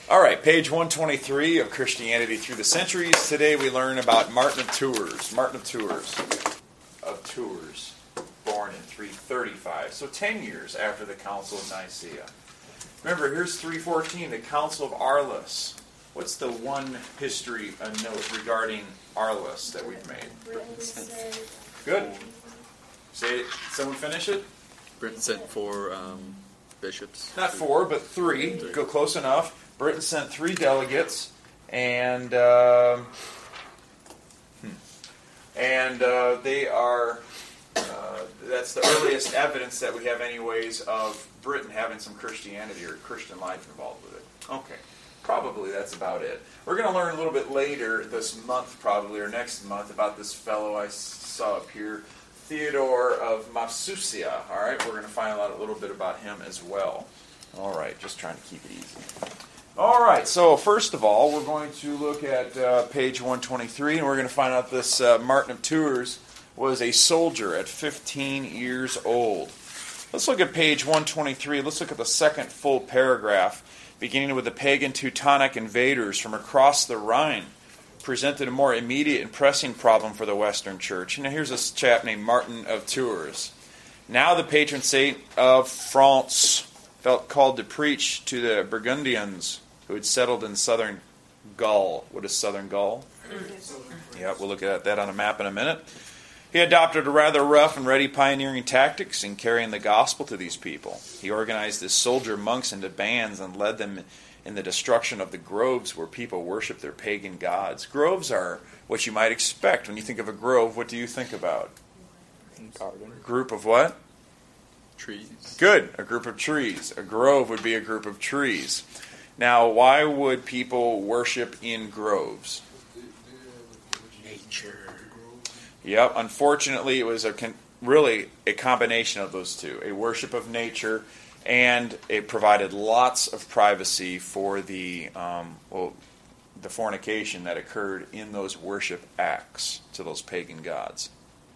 All right, page 123 of Christianity Through the Centuries. Today we learn about Martin of Tours. Martin of Tours, born in 335, so 10 years after the Council of Nicaea. Remember, here's 314, the Council of Arles. What's the one history note regarding Arles that we've made? Good. Say it. Someone finish it? Britain sent 4 bishops. Not 4, but 3. Go close enough. Britain sent 3 delegates, and they are. That's the earliest evidence that we have, anyways, of Britain having some Christianity or Christian life involved with it. Okay, probably that's about it. We're going to learn a little bit later this month, probably, or next month, about this fellow I saw up here, Theodore of Mafsusia. All right, we're going to find out a little bit about him as well. All right, just trying to keep it easy. All right, so first of all, we're going to look at page 123, and we're going to find out this Martin of Tours was a soldier at 15 years old. Let's look at page 123. Let's look at the second full paragraph, beginning with the pagan Teutonic invaders from across the Rhine presented a more immediate and pressing problem for the Western Church. Now here's this chap named Martin of Tours, now the patron saint of France, felt called to preach to the Burgundians who had settled in southern Gaul. What is southern Gaul? Yeah, we'll look at that on a map in a minute. He adopted a rather rough and ready pioneering tactics in carrying the gospel to these people. He organized his soldier monks into bands and led them in the destruction of the groves where people worship their pagan gods. Groves are what you might expect. When you think of a grove, what do you think about? Garden. A group of what? Trees. Good. A group of trees. A grove would be a group of trees. Now, why would people worship in groves? Nature. Yep. Unfortunately, it was really a combination of those two. A worship of nature, and it provided lots of privacy for the fornication that occurred in those worship acts to those pagan gods.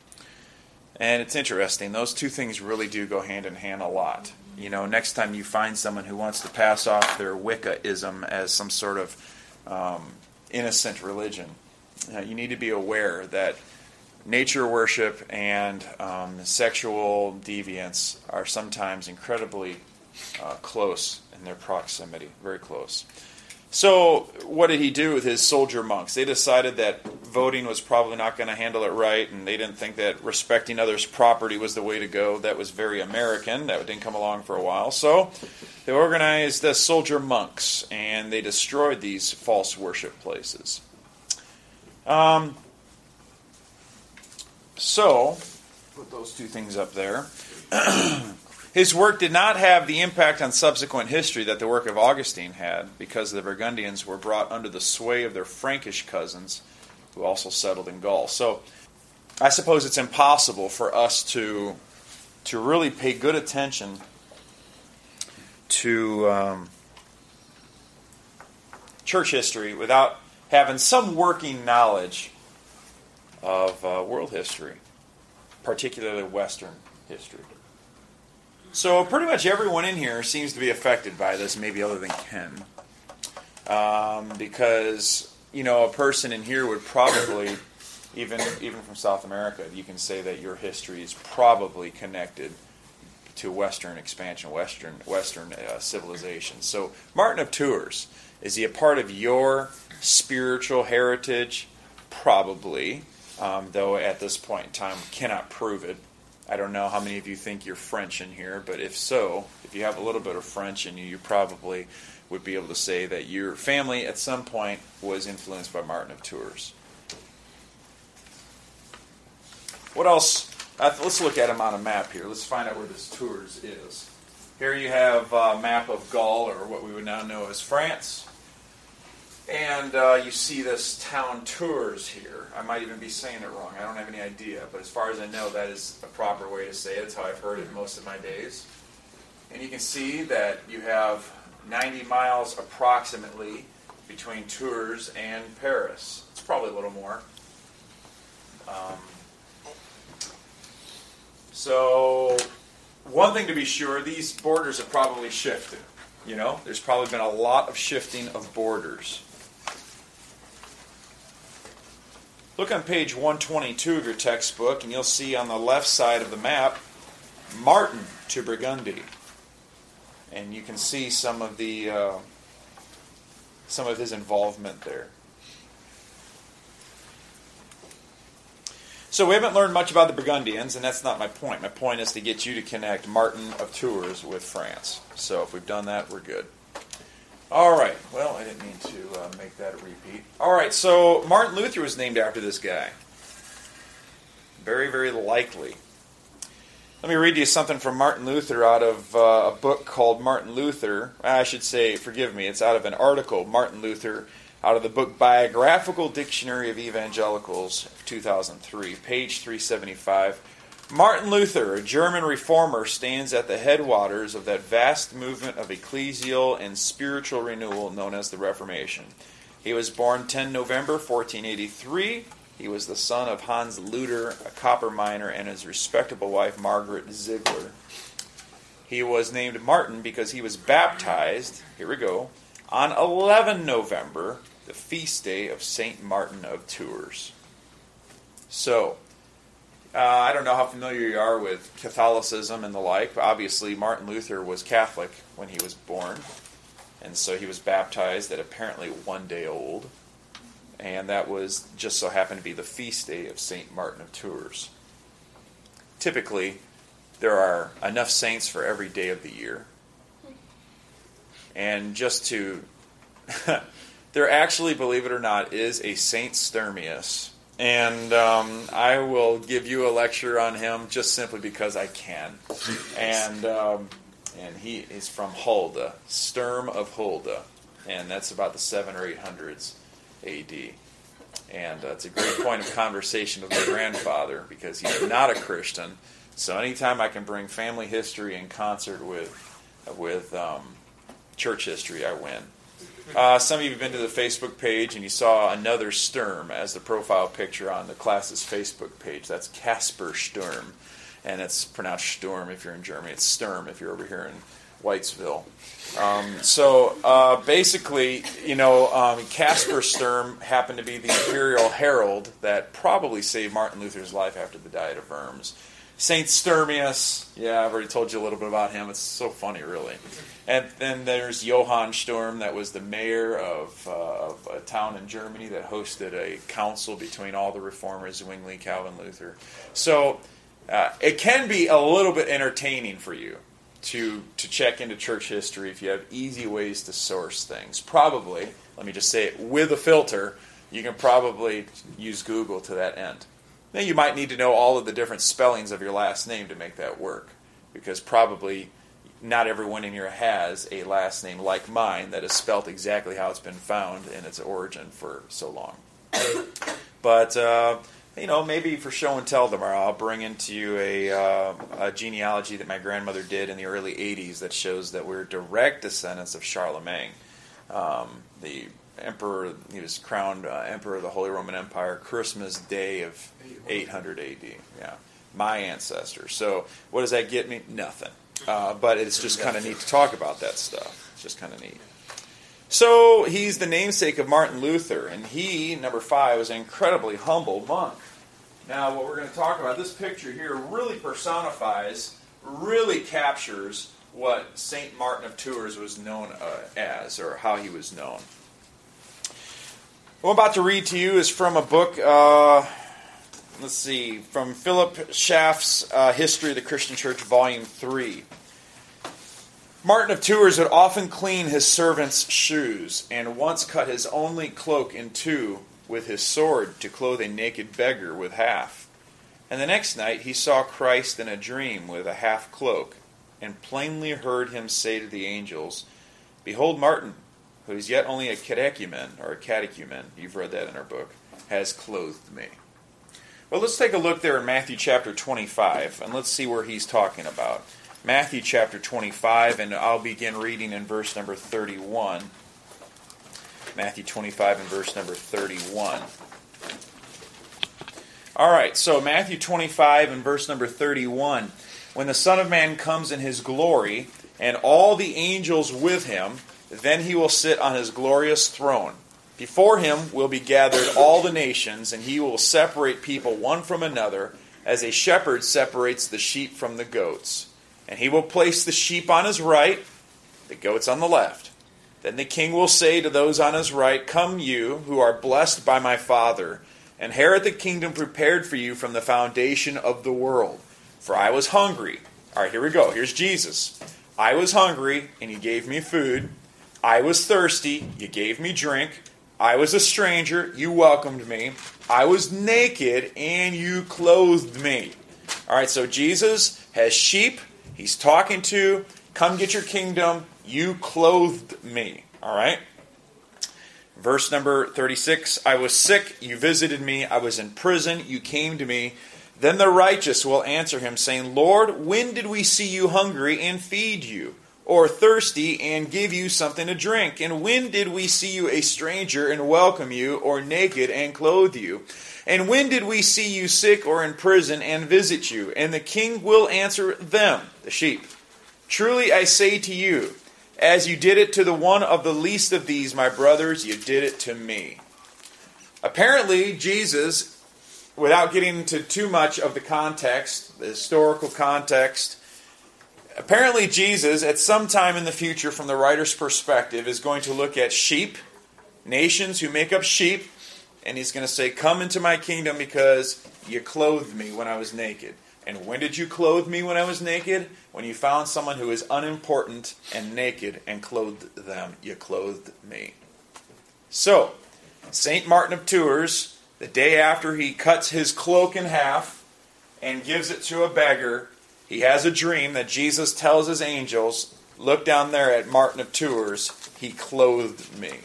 And it's interesting. Those two things really do go hand in hand a lot. You know, next time you find someone who wants to pass off their Wiccaism as some sort of innocent religion, you need to be aware that nature worship and sexual deviance are sometimes incredibly close in their proximity, very close. So what did he do with his soldier monks? They decided that voting was probably not going to handle it right, and they didn't think that respecting others' property was the way to go. That was very American. That didn't come along for a while. So they organized the soldier monks, and they destroyed these false worship places. So, put those two things up there. His work did not have the impact on subsequent history that the work of Augustine had, because the Burgundians were brought under the sway of their Frankish cousins, who also settled in Gaul. So, I suppose it's impossible for us to really pay good attention to church history without having some working knowledge of world history, particularly Western history. So pretty much everyone in here seems to be affected by this, maybe other than Ken. Because, you know, a person in here would probably, even from South America, you can say that your history is probably connected to Western expansion, Western civilization. So Martin of Tours, is he a part of your spiritual heritage? Probably. Though at this point in time, we cannot prove it. I don't know how many of you think you're French in here, but if so, if you have a little bit of French in you, you probably would be able to say that your family at some point was influenced by Martin of Tours. What else? Let's look at him on a map here. Let's find out where this Tours is. Here you have a map of Gaul, or what we would now know as France. And you see this town Tours here. I might even be saying it wrong. I don't have any idea. But as far as I know, that is a proper way to say it. It's how I've heard it most of my days. And you can see that you have 90 miles approximately between Tours and Paris. It's probably a little more. So one thing to be sure, these borders have probably shifted. There's probably been a lot of shifting of borders. Look on page 122 of your textbook, and you'll see on the left side of the map, Martin to Burgundy. And you can see some of his involvement there. So we haven't learned much about the Burgundians, and that's not my point. My point is to get you to connect Martin of Tours with France. So if we've done that, we're good. All right. Well, I didn't mean to make that a repeat. All right. So Martin Luther was named after this guy. Very, very likely. Let me read you something from Martin Luther out of a book called Martin Luther. I should say, forgive me, it's out of an article, Martin Luther, out of the book Biographical Dictionary of Evangelicals, 2003, page 375. Martin Luther, a German reformer, stands at the headwaters of that vast movement of ecclesial and spiritual renewal known as the Reformation. He was born 10 November 1483. He was the son of Hans Luther, a copper miner, and his respectable wife Margaret Ziegler. He was named Martin because he was baptized, here we go, on 11 November, the feast day of St. Martin of Tours. So, I don't know how familiar you are with Catholicism and the like. Obviously, Martin Luther was Catholic when he was born, and so he was baptized at apparently 1 day old. And that was just so happened to be the feast day of St. Martin of Tours. Typically, there are enough saints for every day of the year. And just to... there actually, believe it or not, is a Saint Sturmius. And I will give you a lecture on him just simply because I can. And he is from Hulda, Sturm of Hulda. And that's about the 700s or 800s. A.D. And it's a great point of conversation with my grandfather because he's not a Christian. So anytime I can bring family history in concert with church history, I win. Some of you have been to the Facebook page and you saw another Sturm as the profile picture on the class's Facebook page. That's Casper Sturm. And it's pronounced Sturm if you're in Germany. It's Sturm if you're over here in Whitesville. Basically, Casper Sturm happened to be the imperial herald that probably saved Martin Luther's life after the Diet of Worms. Saint Sturmius, yeah, I've already told you a little bit about him. It's so funny, really. And then there's Johann Sturm, that was the mayor of a town in Germany that hosted a council between all the reformers, Zwingli, Calvin, Luther. So it can be a little bit entertaining for you to check into church history if you have easy ways to source things. Probably, let me just say it, with a filter, you can probably use Google to that end. Then you might need to know all of the different spellings of your last name to make that work, because probably not everyone in here has a last name like mine that is spelt exactly how it's been found in its origin for so long. But maybe for show and tell tomorrow, I'll bring into you a genealogy that my grandmother did in the early 80s that shows that we're direct descendants of Charlemagne, the emperor. He was crowned emperor of the Holy Roman Empire Christmas Day of 800 AD. Yeah, my ancestor. So what does that get me? Nothing. But it's just kind of neat to talk about that stuff. It's just kind of neat. So he's the namesake of Martin Luther, and he, number 5, was an incredibly humble monk. Now, what we're going to talk about, this picture here really personifies, really captures what St. Martin of Tours was known as, or how he was known. What I'm about to read to you is from a book, from Philip Schaff's History of the Christian Church, Volume 3. Martin of Tours would often clean his servants' shoes, and once cut his only cloak in two with his sword to clothe a naked beggar with half. And the next night he saw Christ in a dream with a half cloak, and plainly heard him say to the angels, "Behold, Martin, who is yet only a catechumen," or a catechumen, you've read that in our book, "has clothed me." Well, let's take a look there in Matthew chapter 25, and let's see where he's talking about. Matthew chapter 25, and I'll begin reading in verse number 31. Matthew 25 and verse number 31. All right, so Matthew 25 and verse number 31. When the Son of Man comes in his glory, and all the angels with him. Then he will sit on his glorious throne. Before him will be gathered all the nations, and he will separate people one from another, as a shepherd separates the sheep from the goats. And he will place the sheep on his right, the goats on the left. Then the king will say to those on his right, Come you, who are blessed by my Father, inherit the kingdom prepared for you from the foundation of the world. For I was hungry. All right, here we go. Here's Jesus. I was hungry, and you gave me food. I was thirsty. You gave me drink. I was a stranger. You welcomed me. I was naked, and you clothed me. All right, so Jesus has sheep. He's talking to, come get your kingdom. You clothed me. All right. Verse number 36, I was sick, you visited me. I was in prison, you came to me. Then the righteous will answer him, saying, Lord, when did we see you hungry and feed you, or thirsty and give you something to drink? And when did we see you a stranger and welcome you, or naked and clothe you? And when did we see you sick or in prison and visit you? And the king will answer them, the sheep. Truly I say to you, as you did it to the one of the least of these, my brothers, you did it to me. Apparently, Jesus, without getting into too much of the context, the historical context, apparently Jesus, at some time in the future, from the writer's perspective, is going to look at sheep, nations who make up sheep, and he's going to say, Come into my kingdom because you clothed me when I was naked. And when did you clothe me when I was naked? When you found someone who is unimportant and naked and clothed them, you clothed me. So, St. Martin of Tours, the day after he cuts his cloak in half and gives it to a beggar, he has a dream that Jesus tells his angels, look down there at Martin of Tours, he clothed me.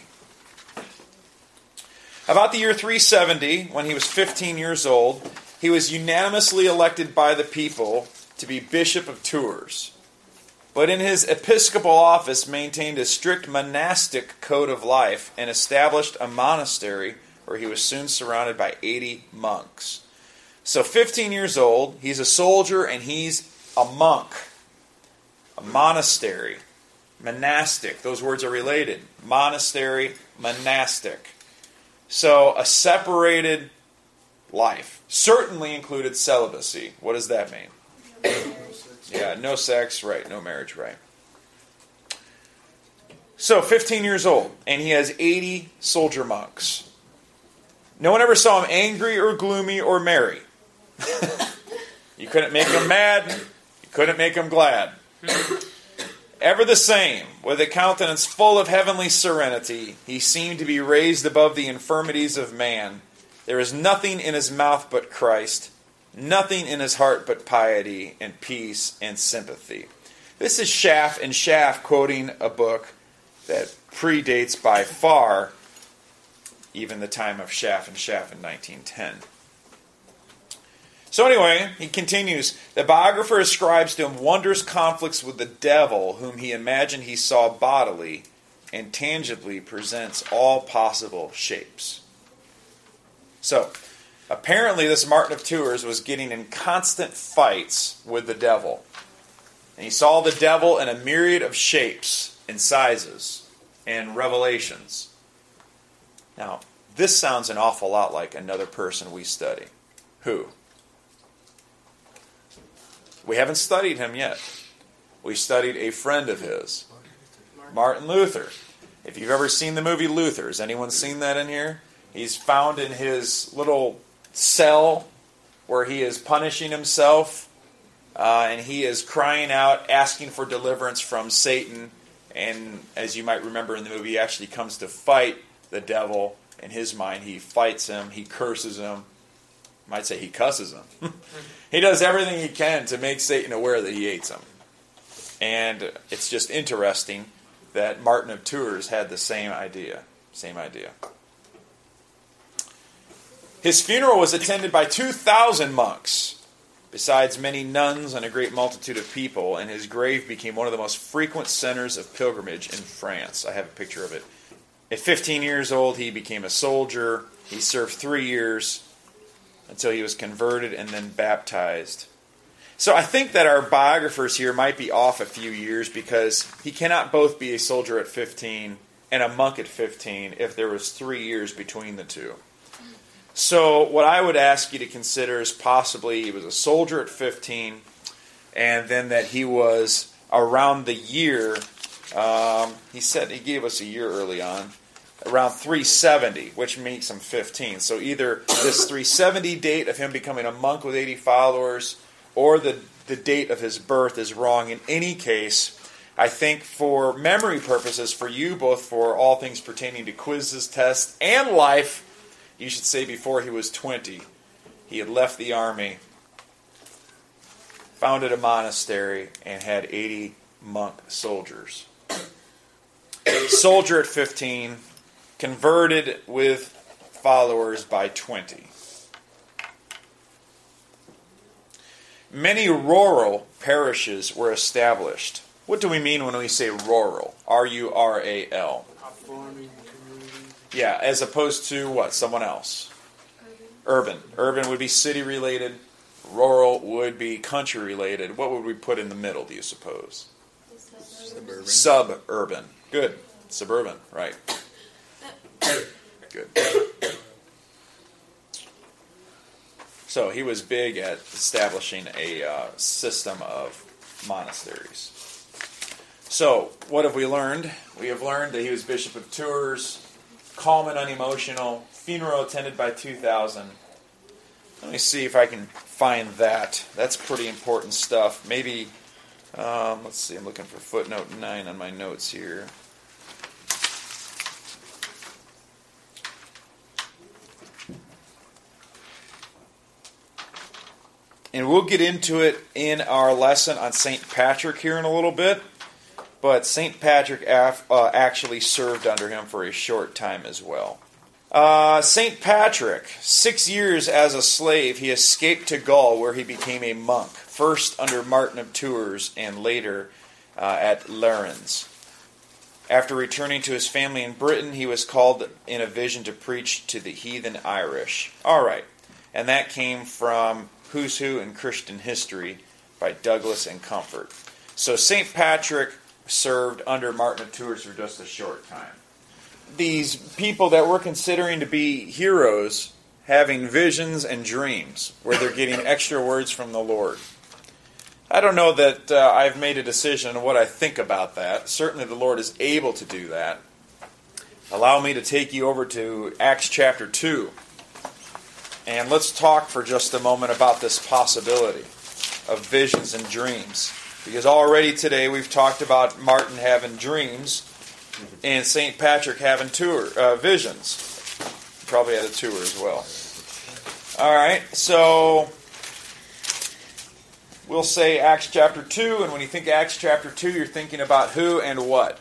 About the year 370, when he was 15 years old, he was unanimously elected by the people to be Bishop of Tours. But in his episcopal office maintained a strict monastic code of life and established a monastery where he was soon surrounded by 80 monks. So 15 years old, he's a soldier and he's a monk. A monastery. Monastic. Those words are related. Monastery, monastic. So a separated life. Certainly included celibacy. What does that mean? Yeah, no sex, right, no marriage, right. So, 15 years old, and he has 80 soldier monks. No one ever saw him angry or gloomy or merry. You couldn't make him mad, you couldn't make him glad. Ever the same, with a countenance full of heavenly serenity, he seemed to be raised above the infirmities of man. There is nothing in his mouth but Christ, nothing in his heart but piety and peace and sympathy. This is Schaff and Schaff quoting a book that predates by far even the time of Schaff and Schaff in 1910. So anyway, he continues, the biographer ascribes to him wondrous conflicts with the devil, whom he imagined he saw bodily, and tangibly presents all possible shapes. So, apparently this Martin of Tours was getting in constant fights with the devil. And he saw the devil in a myriad of shapes and sizes and revelations. Now, this sounds an awful lot like another person we study. Who? We haven't studied him yet. We studied a friend of his, Martin Luther. If you've ever seen the movie Luther, has anyone seen that in here? He's found in his little cell where he is punishing himself, and he is crying out, asking for deliverance from Satan. And as you might remember in the movie, he actually comes to fight the devil. In his mind, he fights him, he curses him. I might say he cusses him. He does everything he can to make Satan aware that he hates him. And it's just interesting that Martin of Tours had the same idea. Same idea. His funeral was attended by 2,000 monks, besides many nuns and a great multitude of people, and his grave became one of the most frequent centers of pilgrimage in France. I have a picture of it. At 15 years old, he became a soldier. He served 3 years until he was converted and then baptized. So I think that our biographers here might be off a few years, because he cannot both be a soldier at 15 and a monk at 15 if there was 3 years between the two. So what I would ask you to consider is possibly he was a soldier at 15, and then that he was around the year, he said he gave us a year early on, around 370, which makes him 15. So either this 370 date of him becoming a monk with 80 followers, or the date of his birth is wrong. In any case, I think for memory purposes, for you, both for all things pertaining to quizzes, tests, and life, you should say before he was 20, he had left the army, founded a monastery, and had 80 monk soldiers. Soldier at 15, converted with followers by 20. Many rural parishes were established. What do we mean when we say rural? R-U-R-A-L. A farming community. Yeah, as opposed to what? Someone else? Urban. Urban would be city-related. Rural would be country-related. What would we put in the middle, do you suppose? Suburban. Suburban. Good. Suburban, right. Good. So he was big at establishing a system of monasteries. So, what have we learned? We have learned that he was Bishop of Tours, calm and unemotional, funeral attended by 2,000. Let me see if I can find that. That's pretty important stuff. Maybe, let's see, I'm looking for footnote 9 on my notes here. And we'll get into it in our lesson on St. Patrick here in a little bit. But St. Patrick actually served under him for a short time as well. St. Patrick, 6 years as a slave, he escaped to Gaul, where he became a monk. First under Martin of Tours and later at Lerins. After returning to his family in Britain, he was called in a vision to preach to the heathen Irish. All right. And that came from Who's Who in Christian History by Douglas and Comfort. So St. Patrick served under Martin of Tours for just a short time. These people that we're considering to be heroes having visions and dreams where they're getting extra words from the Lord. I don't know that I've made a decision on what I think about that. Certainly the Lord is able to do that. Allow me to take you over to Acts chapter 2. And let's talk for just a moment about this possibility of visions and dreams. Because already today we've talked about Martin having dreams and St. Patrick having visions. Probably had a tour as well. All right, so we'll say Acts chapter 2, and when you think Acts chapter 2, you're thinking about who and what?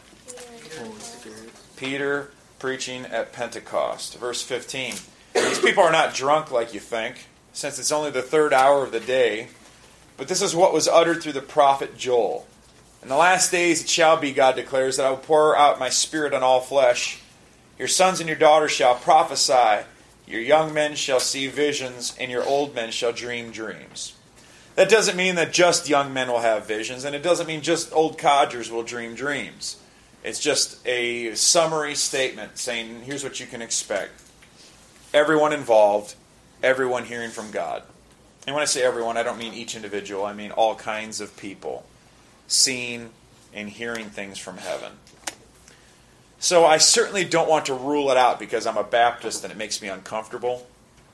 Peter preaching at Pentecost. Verse 15. These people are not drunk like you think, since it's only the third hour of the day. But this is what was uttered through the prophet Joel. In the last days it shall be, God declares, that I will pour out my spirit on all flesh. Your sons and your daughters shall prophesy. Your young men shall see visions, and your old men shall dream dreams. That doesn't mean that just young men will have visions, and it doesn't mean just old codgers will dream dreams. It's just a summary statement saying, here's what you can expect. Everyone involved, everyone hearing from God. And when I say everyone, I don't mean each individual. I mean all kinds of people seeing and hearing things from heaven. So I certainly don't want to rule it out because I'm a Baptist and it makes me uncomfortable.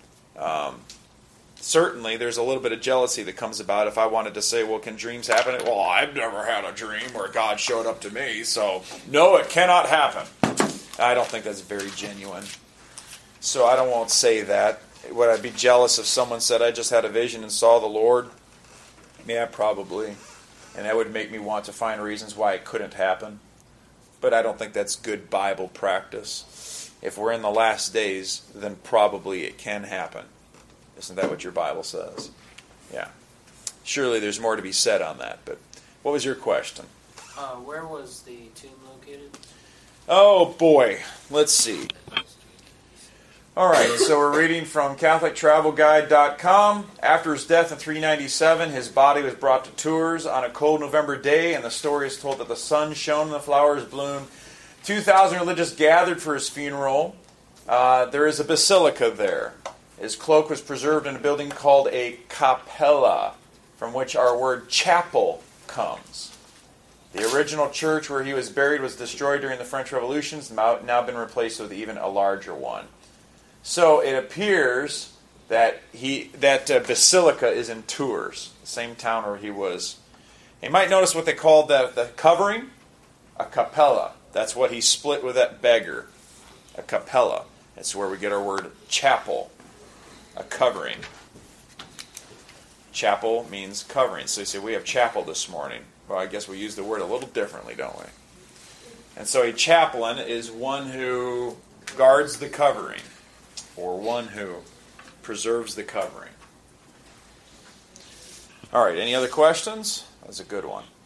Certainly there's a little bit of jealousy that comes about if I wanted to say, well, can dreams happen? Well, I've never had a dream where God showed up to me, so no, it cannot happen. I don't think that's very genuine. So I won't say that. Would I be jealous if someone said, I just had a vision and saw the Lord? Yeah, probably. And that would make me want to find reasons why it couldn't happen. But I don't think that's good Bible practice. If we're in the last days, then probably it can happen. Isn't that what your Bible says? Yeah. Surely there's more to be said on that. But what was your question? Where was the tomb located? Oh, boy. Let's see. All right, so we're reading from CatholicTravelGuide.com. After his death in 397, his body was brought to Tours on a cold November day, and the story is told that the sun shone and the flowers bloomed. 2,000 religious gathered for his funeral. There is a basilica there. His cloak was preserved in a building called a capella, from which our word chapel comes. The original church where he was buried was destroyed during the French Revolution. It's now been replaced with even a larger one. So it appears that basilica is in Tours, the same town where he was. You might notice what they called the covering, a capella. That's what he split with that beggar, a capella. That's where we get our word chapel, a covering. Chapel means covering. So you say, we have chapel this morning. Well, I guess we use the word a little differently, don't we? And so a chaplain is one who guards the covering, or one who preserves the covering. All right, any other questions? That's a good one.